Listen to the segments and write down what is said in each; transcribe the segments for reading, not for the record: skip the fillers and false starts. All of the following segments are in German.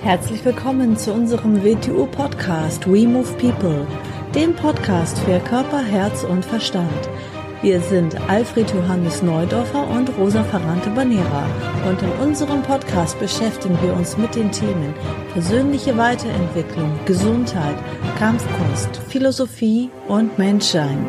Herzlich willkommen zu unserem WTU-Podcast We Move People, dem Podcast für Körper, Herz und Verstand. Wir sind Alfred Johannes Neudorfer und Rosa Ferrante-Banera und in unserem Podcast beschäftigen wir uns mit den Themen persönliche Weiterentwicklung, Gesundheit, Kampfkunst, Philosophie und Menschsein.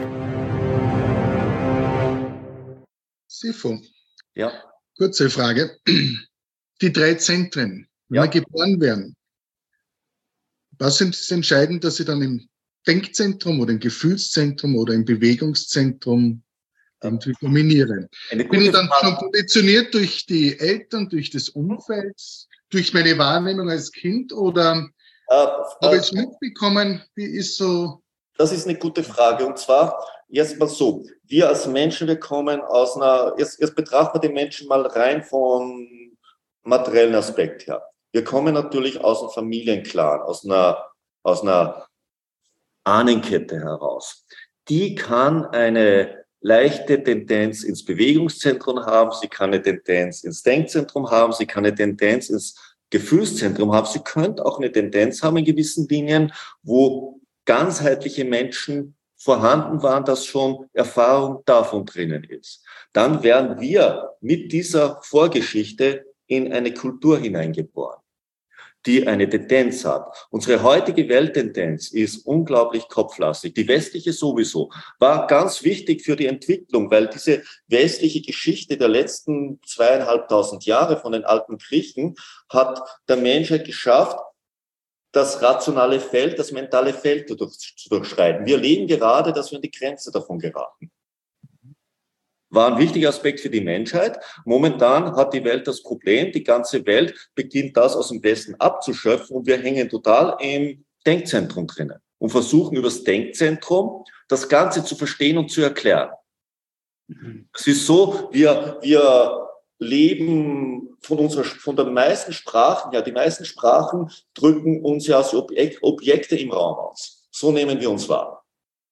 Sifo. Ja. Kurze Frage. Die 3 Zentren, wenn wir geboren werden, was ist entscheidend, dass sie dann im Denkzentrum oder im Gefühlszentrum oder im Bewegungszentrum irgendwie dominieren? Bin ich dann schon konditioniert durch die Eltern, durch das Umfeld, durch meine Wahrnehmung als Kind oder habe ich es mitbekommen? Wie ist so? Das ist eine gute Frage. Und zwar, jetzt mal so, wir als Menschen, wir kommen aus jetzt betrachten wir den Menschen mal rein vom materiellen Aspekt her. Wir kommen natürlich aus einem Familienclan, aus einer Ahnenkette heraus. Die kann eine leichte Tendenz ins Bewegungszentrum haben, sie kann eine Tendenz ins Denkzentrum haben, sie kann eine Tendenz ins Gefühlszentrum haben. Sie könnte auch eine Tendenz haben in gewissen Linien, wo ganzheitliche Menschen vorhanden waren, dass schon Erfahrung davon drinnen ist. Dann werden wir mit dieser Vorgeschichte in eine Kultur hineingeboren, die eine Tendenz hat. Unsere heutige Welttendenz ist unglaublich kopflastig. Die westliche sowieso war ganz wichtig für die Entwicklung, weil diese westliche Geschichte der letzten 2500 Jahre von den alten Griechen hat der Menschheit geschafft, das rationale Feld, das mentale Feld zu durchschreiten. Wir erleben gerade, dass wir an die Grenze davon geraten. War ein wichtiger Aspekt für die Menschheit. Momentan hat die Welt das Problem, die ganze Welt beginnt das aus dem Westen abzuschöpfen und wir hängen total im Denkzentrum drinnen und versuchen über das Denkzentrum das Ganze zu verstehen und zu erklären. Es ist so, wir leben von den meisten Sprachen, die meisten Sprachen drücken uns ja als Objekte im Raum aus. So nehmen wir uns wahr.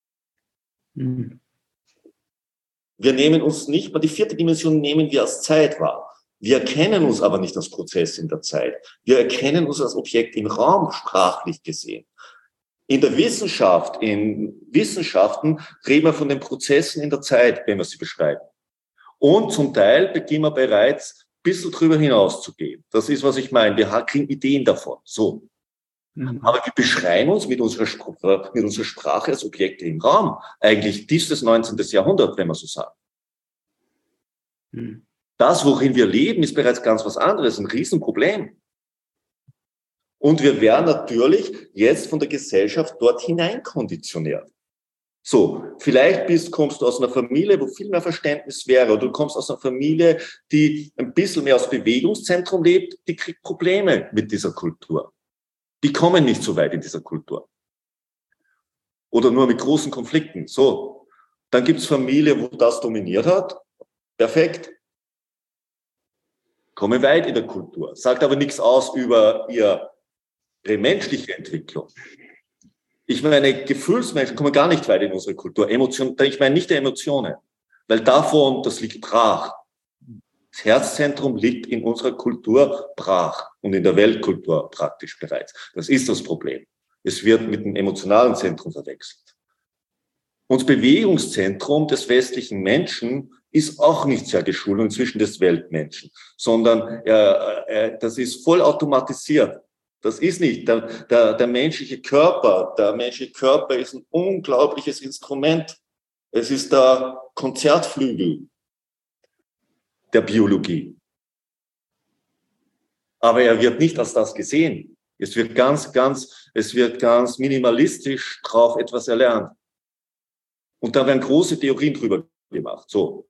Wir nehmen uns nicht mal, die 4. Dimension nehmen wir als Zeit wahr. Wir erkennen uns aber nicht als Prozess in der Zeit. Wir erkennen uns als Objekt im Raum, sprachlich gesehen. In der Wissenschaft, in Wissenschaften reden wir von den Prozessen in der Zeit, wenn wir sie beschreiben. Und zum Teil beginnen wir bereits ein bisschen drüber hinaus zu gehen. Das ist, was ich meine. Wir kriegen Ideen davon. So. Aber wir beschreiben uns mit unserer Sprache als Objekte im Raum. Eigentlich tiefstes 19. Jahrhundert, wenn man so sagt. Das, worin wir leben, ist bereits ganz was anderes, ein Riesenproblem. Und wir werden natürlich jetzt von der Gesellschaft dort hinein konditioniert. So, vielleicht kommst du aus einer Familie, wo viel mehr Verständnis wäre, oder du kommst aus einer Familie, die ein bisschen mehr aus Bewegungszentrum lebt, die kriegt Probleme mit dieser Kultur. Die kommen nicht so weit in dieser Kultur. Oder nur mit großen Konflikten. So, dann gibt's Familien, wo das dominiert hat. Perfekt. Kommen weit in der Kultur. Sagt aber nichts aus über ihre menschliche Entwicklung. Ich meine, Gefühlsmenschen kommen gar nicht weit in unsere Kultur. Ich meine nicht die Emotionen. Weil davon, das liegt brach. Das Herzzentrum liegt in unserer Kultur brach und in der Weltkultur praktisch bereits. Das ist das Problem. Es wird mit dem emotionalen Zentrum verwechselt. Und das Bewegungszentrum des westlichen Menschen ist auch nicht sehr geschult, inzwischen des Weltmenschen, sondern das ist voll automatisiert. Das ist nicht. Der menschliche Körper ist ein unglaubliches Instrument. Es ist der Konzertflügel der Biologie. Aber er wird nicht als das gesehen. Es wird ganz minimalistisch drauf etwas erlernt. Und da werden große Theorien drüber gemacht. So.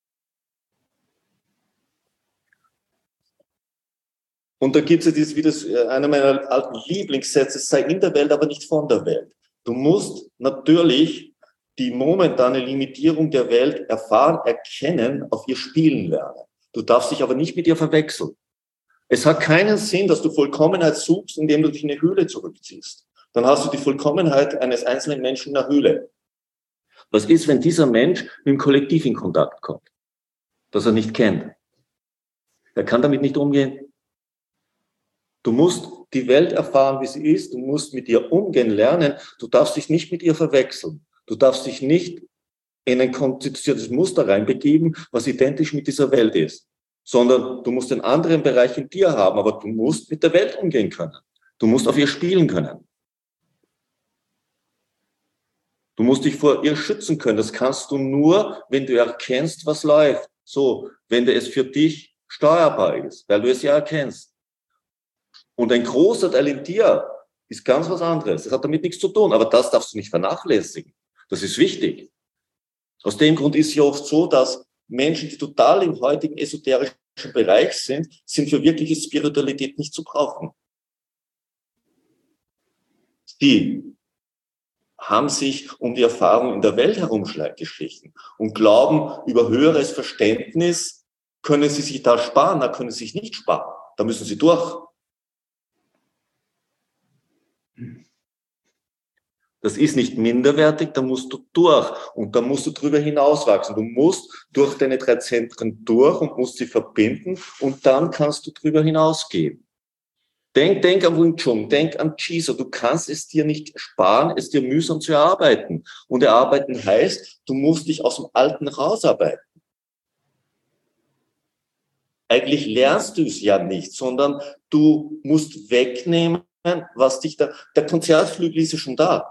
Und da gibt es einer meiner alten Lieblingssätze, sei in der Welt, aber nicht von der Welt. Du musst natürlich die momentane Limitierung der Welt erkennen, auf ihr spielen lernen. Du darfst dich aber nicht mit ihr verwechseln. Es hat keinen Sinn, dass du Vollkommenheit suchst, indem du dich in eine Höhle zurückziehst. Dann hast du die Vollkommenheit eines einzelnen Menschen in einer Höhle. Was ist, wenn dieser Mensch mit dem Kollektiv in Kontakt kommt, das er nicht kennt? Er kann damit nicht umgehen. Du musst die Welt erfahren, wie sie ist. Du musst mit ihr umgehen lernen. Du darfst dich nicht mit ihr verwechseln. Du darfst dich nicht in ein konstituiertes Muster reinbegeben, was identisch mit dieser Welt ist. Sondern du musst einen anderen Bereich in dir haben, aber du musst mit der Welt umgehen können. Du musst auf ihr spielen können. Du musst dich vor ihr schützen können. Das kannst du nur, wenn du erkennst, was läuft. So, wenn es für dich steuerbar ist, weil du es ja erkennst. Und ein großer Teil in dir ist ganz was anderes. Das hat damit nichts zu tun, aber das darfst du nicht vernachlässigen. Das ist wichtig. Aus dem Grund ist es ja oft so, dass Menschen, die total im heutigen esoterischen Bereich sind für wirkliche Spiritualität nicht zu brauchen. Die haben sich um die Erfahrung in der Welt herumgeschlichen und glauben, über höheres Verständnis können sie sich da sparen, da können sie sich nicht sparen. Da müssen sie durch. Das ist nicht minderwertig, da musst du durch und da musst du drüber hinauswachsen. Du musst durch deine 3 Zentren durch und musst sie verbinden und dann kannst du drüber hinausgehen. Denk an Wing Chun, denk an Jizo. Du kannst es dir nicht sparen, es dir mühsam zu erarbeiten. Und erarbeiten heißt, du musst dich aus dem Alten rausarbeiten. Eigentlich lernst du es ja nicht, sondern du musst wegnehmen, was dich da... Der Konzertflügel ist ja schon da.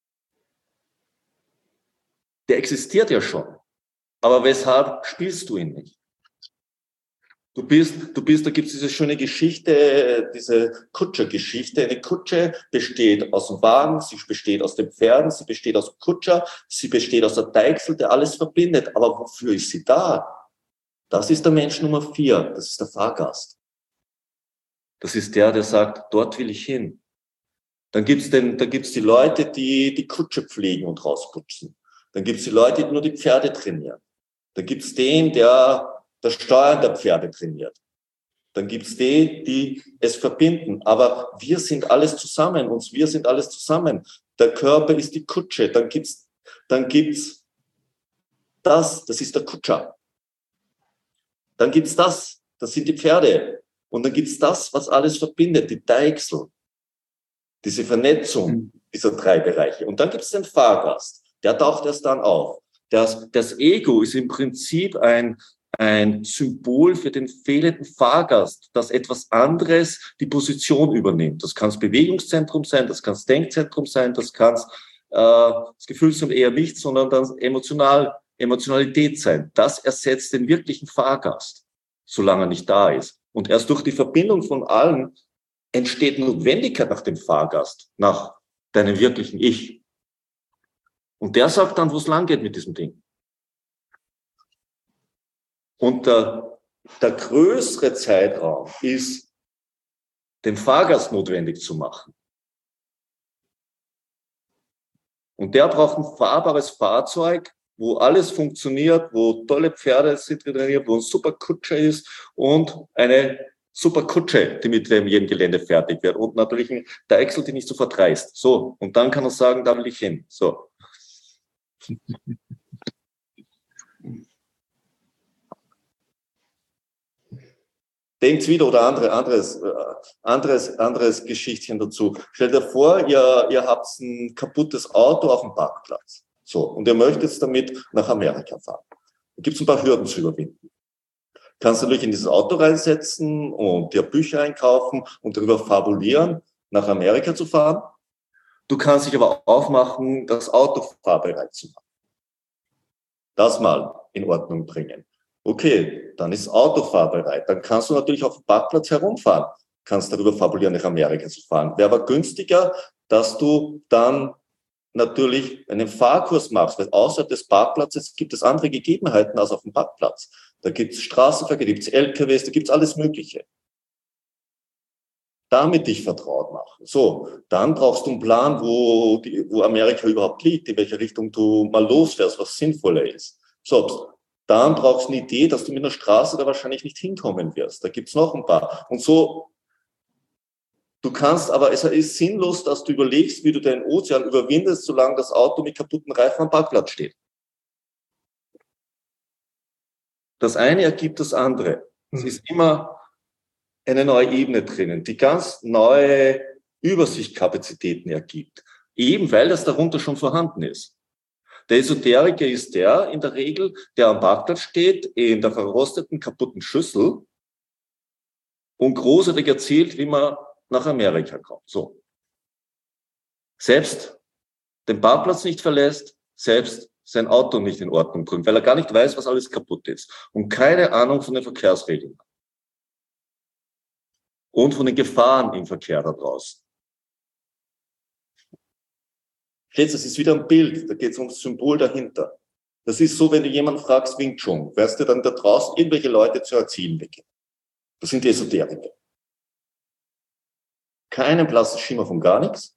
Der existiert ja schon. Aber weshalb spielst du ihn nicht? Du bist, da gibt es diese schöne Geschichte, diese Kutschergeschichte. Eine Kutsche besteht aus dem Wagen, sie besteht aus den Pferden, sie besteht aus dem Kutscher, sie besteht aus der Deichsel, der alles verbindet. Aber wofür ist sie da? Das ist der Mensch Nummer 4, das ist der Fahrgast. Das ist der sagt, dort will ich hin. Dann gibt's die Leute, die die Kutsche pflegen und rausputzen. Dann gibt's die Leute, die nur die Pferde trainieren. Dann gibt's den, der das Steuern der Pferde trainiert. Dann gibt's die es verbinden. Aber wir sind alles zusammen, wir sind alles zusammen. Der Körper ist die Kutsche. Dann gibt's das ist der Kutscher. Dann gibt's das sind die Pferde. Und dann gibt's das, was alles verbindet, die Deichsel. Diese Vernetzung dieser 3 Bereiche. Und dann gibt's den Fahrgast. Der taucht erst dann auf. Das Ego ist im Prinzip ein Symbol für den fehlenden Fahrgast, dass etwas anderes die Position übernimmt. Das kann das Bewegungszentrum sein, das kann das Denkzentrum sein, das kann das Gefühlszentrum eher nicht, sondern dann Emotionalität sein. Das ersetzt den wirklichen Fahrgast, solange er nicht da ist. Und erst durch die Verbindung von allen entsteht Notwendigkeit nach dem Fahrgast, nach deinem wirklichen Ich. Und der sagt dann, wo es lang geht mit diesem Ding. Und der größere Zeitraum ist, den Fahrgast notwendig zu machen. Und der braucht ein fahrbares Fahrzeug, wo alles funktioniert, wo tolle Pferde sind trainiert, wo ein super Kutscher ist und eine super Kutsche, die mit jedem Gelände fertig wird. Und natürlich ein Deichsel, die nicht so verdreist. So, und dann kann er sagen, da will ich hin. So. Denkt wieder oder anderes Geschichtchen dazu. Stellt dir vor, ihr habt ein kaputtes Auto auf dem Parkplatz. So, und ihr möchtet damit nach Amerika fahren. Da gibt es ein paar Hürden zu überwinden. Kannst du natürlich in dieses Auto reinsetzen und dir Bücher einkaufen und darüber fabulieren, nach Amerika zu fahren. Du kannst dich aber aufmachen, das Auto fahrbereit zu machen. Das mal in Ordnung bringen. Okay, dann ist Auto fahrbereit. Dann kannst du natürlich auf dem Parkplatz herumfahren. Kannst darüber fabulieren, nach Amerika zu fahren. Wäre aber günstiger, dass du dann natürlich einen Fahrkurs machst, weil außerhalb des Parkplatzes gibt es andere Gegebenheiten als auf dem Parkplatz. Da gibt es Straßenverkehr, da gibt es LKWs, da gibt es alles Mögliche. Damit dich vertraut machen. So, dann brauchst du einen Plan, wo Amerika überhaupt liegt, in welche Richtung du mal losfährst, was sinnvoller ist. So, dann brauchst du eine Idee, dass du mit einer Straße da wahrscheinlich nicht hinkommen wirst. Da gibt's noch ein paar. Und so, du kannst, aber es ist sinnlos, dass du überlegst, wie du den Ozean überwindest, solange das Auto mit kaputten Reifen am Parkplatz steht. Das eine ergibt das andere. Es ist immer eine neue Ebene drinnen, die ganz neue Übersichtskapazitäten ergibt. Eben weil das darunter schon vorhanden ist. Der Esoteriker ist der in der Regel, der am Parkplatz steht, in der verrosteten, kaputten Schüssel und großartig erzählt, wie man nach Amerika kommt. So. Selbst den Parkplatz nicht verlässt, selbst sein Auto nicht in Ordnung bringt, weil er gar nicht weiß, was alles kaputt ist und keine Ahnung von den Verkehrsregeln hat. Und von den Gefahren im Verkehr da draußen. Jetzt, das ist wieder ein Bild, da geht es ums Symbol dahinter. Das ist so, wenn du jemanden fragst, Wing Chun, wirst du dann da draußen irgendwelche Leute zu erziehen beginnen. Das sind die Esoteriker. Keinen blassen Schimmer von gar nichts.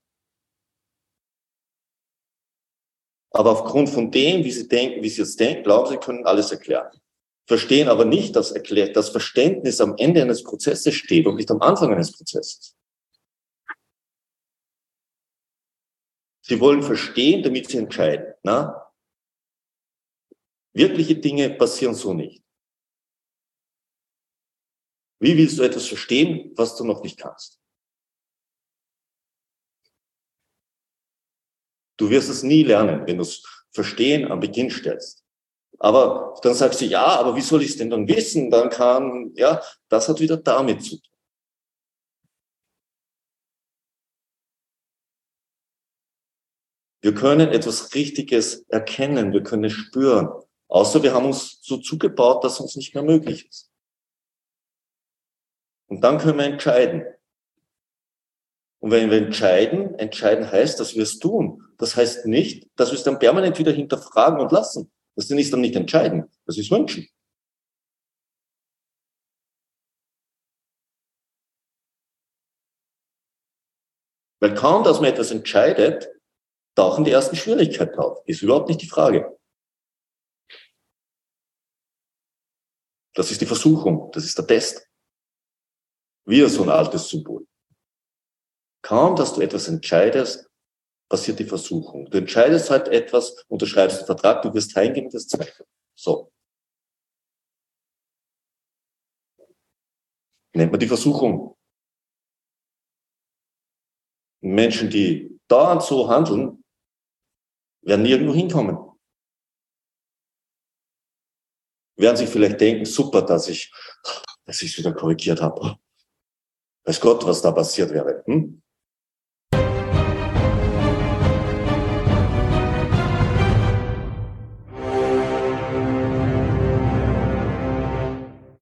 Aber aufgrund von dem, wie sie denken, wie sie jetzt denken, glauben sie, können alles erklären. Verstehen aber nicht, dass das Verständnis am Ende eines Prozesses steht und nicht am Anfang eines Prozesses. Sie wollen verstehen, damit sie entscheiden. Na? Wirkliche Dinge passieren so nicht. Wie willst du etwas verstehen, was du noch nicht kannst? Du wirst es nie lernen, wenn du es Verstehen am Beginn stellst. Aber dann sagst du, ja, aber wie soll ich es denn dann wissen? Dann das hat wieder damit zu tun. Wir können etwas Richtiges erkennen, wir können es spüren. Außer wir haben uns so zugebaut, dass es uns nicht mehr möglich ist. Und dann können wir entscheiden. Und wenn wir entscheiden heißt, dass wir es tun. Das heißt nicht, dass wir es dann permanent wieder hinterfragen und lassen. Das ist dann nicht entscheiden, das ist wünschen. Weil kaum, dass man etwas entscheidet, tauchen die ersten Schwierigkeiten auf. Ist überhaupt nicht die Frage. Das ist die Versuchung, das ist der Test. Wieder so ein altes Symbol. Kaum, dass du etwas entscheidest, passiert die Versuchung. Du entscheidest halt etwas, unterschreibst einen Vertrag, du wirst heimgehen und das Zweifel. So. Nennt man die Versuchung. Menschen, die dauernd so handeln, werden nirgendwo hinkommen. Werden sich vielleicht denken, super, dass ich es wieder korrigiert habe. Weiß Gott, was da passiert wäre.